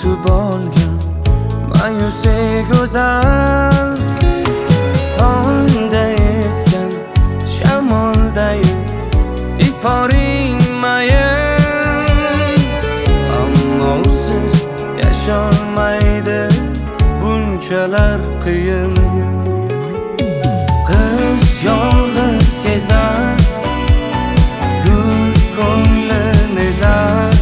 yutib olgan ma'yusi go'zal, tongda esgan shamoldayu iforing mayin, ammo usiz yasholmaydi bunchalar qiyin. Qiz yolg'iz kezar, gul ko'ngli nezar,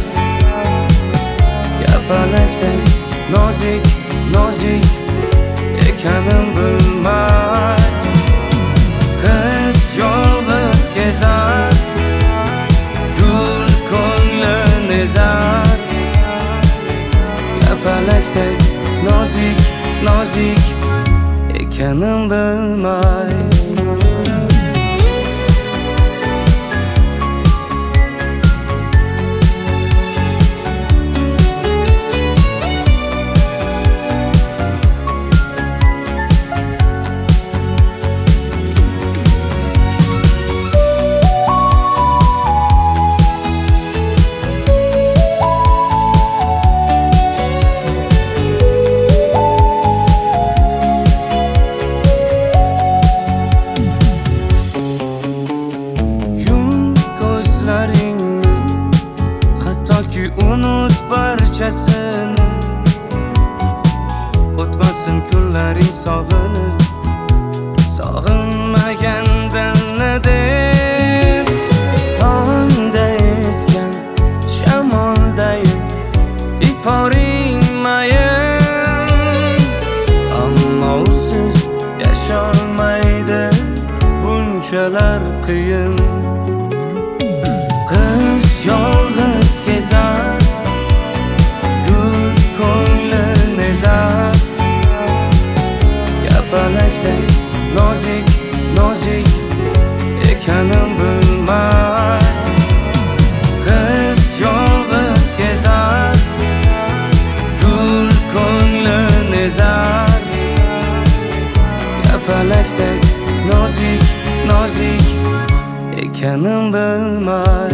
kapalakdek nozik nozik ekanim bilmay. Qiz yolg'iz kezar, gul ko'ngli nezar, kapalakdek nozik nozik ekanim bilmay. Hattoki unut barchasini, o'tmasin kunlaring sog'inib, sog'inmagandan deb. Tongda esgan shamoldayu iforing mayin, ammo usiz yasholmaydi bunchalar qiyin. Qiz yolg'iz kezar, gul ko'ngli nezar, kapalakdek nozik nozik ekanim bilmay. Qiz yolg'iz kezar, gul ko'ngli nezar, kapalakdek nozik nozik ekanim bilmay.